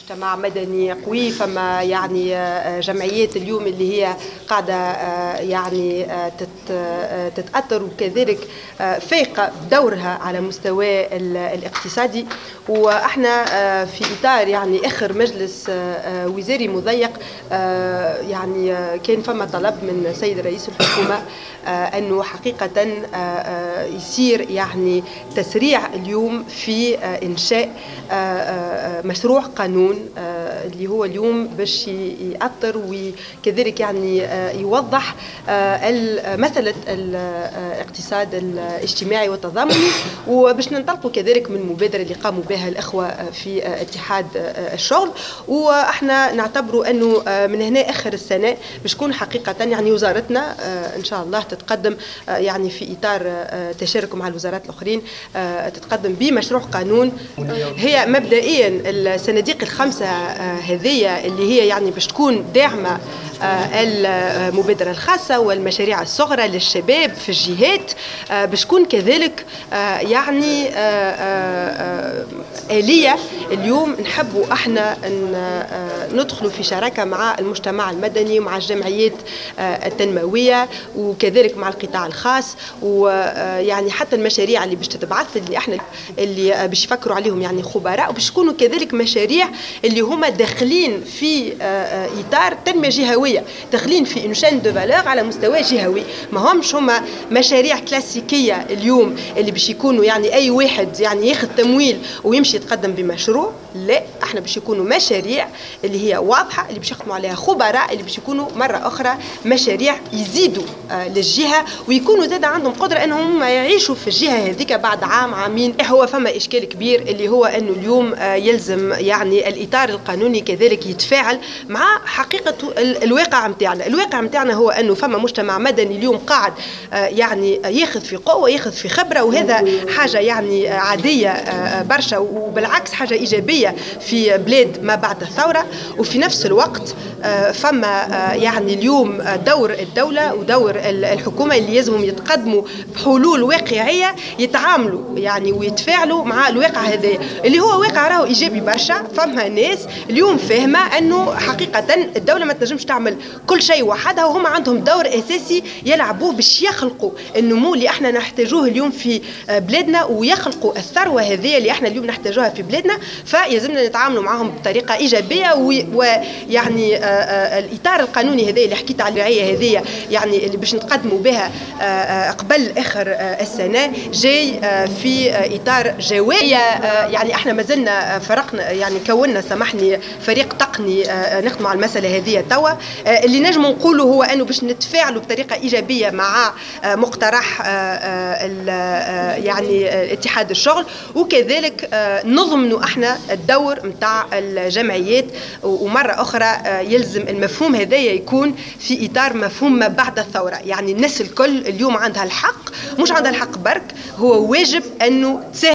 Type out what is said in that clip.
مجتمع مدني قوي، فما يعني جمعيات اليوم اللي هي قاعدة يعني تتأثر وكذلك فايقة بدورها على مستوى الاقتصادي. واحنا في إطار يعني آخر مجلس وزاري مضيق يعني كان فما طلب من سيد رئيس الحكومة أنه حقيقة يصير يعني تسريع اليوم في إنشاء مشروع قانون اللي هو اليوم باش يأثر وكذلك يعني يوضح مسألة الاقتصاد الاجتماعي والتضامني، وباش ننطلقوا كذلك من المبادرة اللي قاموا بها الأخوة في اتحاد الشغل. واحنا نعتبروا أنه من هنا آخر السنة باش تكون حقيقة يعني وزارتنا إن شاء الله تتقدم يعني في إطار تشارك مع الوزارات الأخرين تتقدم بمشروع قانون. هي مبدئيا الصناديق الخمسة هذه اللي هي يعني باش تكون داعمة المبادرة الخاصة والمشاريع الصغرى للشباب في الجهات، باش تكون كذلك يعني آلية. اليوم نحبوا احنا ندخلوا في شراكة مع المجتمع المدني ومع الجمعيات التنموية وكذلك مع القطاع الخاص، ويعني حتى المشاريع اللي باش تتبعث اللي احنا اللي باش يفكروا عليهم يعني خبراء، وباش يكونوا كذلك مشاريع اللي هما داخلين في اطار تنميه جهويه، داخلين في انشان دو فالور على مستوى جهوي. ما همش هما مشاريع كلاسيكيه اليوم اللي باش يكونوا يعني اي واحد يعني ياخذ تمويل ويمشي يتقدم بمشروع، لا احنا باش يكونوا مشاريع اللي هي واضحه، اللي باش يخدموا عليها خبراء، اللي باش يكونوا مره اخرى مشاريع يزيدوا للجهه ويكونوا زاد عندهم قدره انهم يعيشوا في الجهه هذيك بعد عام عامين. هو فما اشكال كبير اللي هو انه اليوم يلزم يعني الاطار القانوني كذلك يتفاعل مع حقيقه الواقع نتاعنا. الواقع نتاعنا هو انه فما مجتمع مدني اليوم قاعد يعني ياخذ في قوه، ياخذ في خبره، وهذا حاجه يعني عاديه برشا، وبالعكس حاجه ايجابيه في بلاد ما بعد الثوره. وفي نفس الوقت فما يعني اليوم دور الدوله ودور الحكومه اللي لازمهم يتقدموا بحلول واقعيه يتعاملوا يعني ويتفاعلوا مع الواقع هذا اللي هو واقع راهو ايجابي برشا. فما ناس اليوم فاهمه انه حقيقه الدوله ما تنجمش تعمل كل شيء وحدها، وهم عندهم دور اساسي يلعبوه باش يخلقوا النمو اللي احنا نحتاجوه اليوم في بلادنا، ويخلقوا الثروه هذه اللي احنا اليوم نحتاجوها في بلادنا. فيلزمنا نتعاملوا معهم بطريقه ايجابيه، ويعني الاطار القانوني هذا اللي حكيت على الرعايه هذه يعني اللي باش نتقدموا بها قبل اخر السنه جاي في اطار جويه. يعني احنا مازلنا فرقنا يعني كوننا سامحني فريق تقني نخدموا على المساله هذه توا. اللي نجم نقولوا هو انه باش نتفاعلوا بطريقه ايجابيه مع مقترح يعني اتحاد الشغل، وكذلك نضمنوا احنا الدور نتاع الجمعيات. ومره اخرى يلزم المفهوم هذا يكون في اطار مفهوم ما بعد الثوره، يعني الناس الكل اليوم عندها الحق، مش عندها الحق برك، هو واجب انه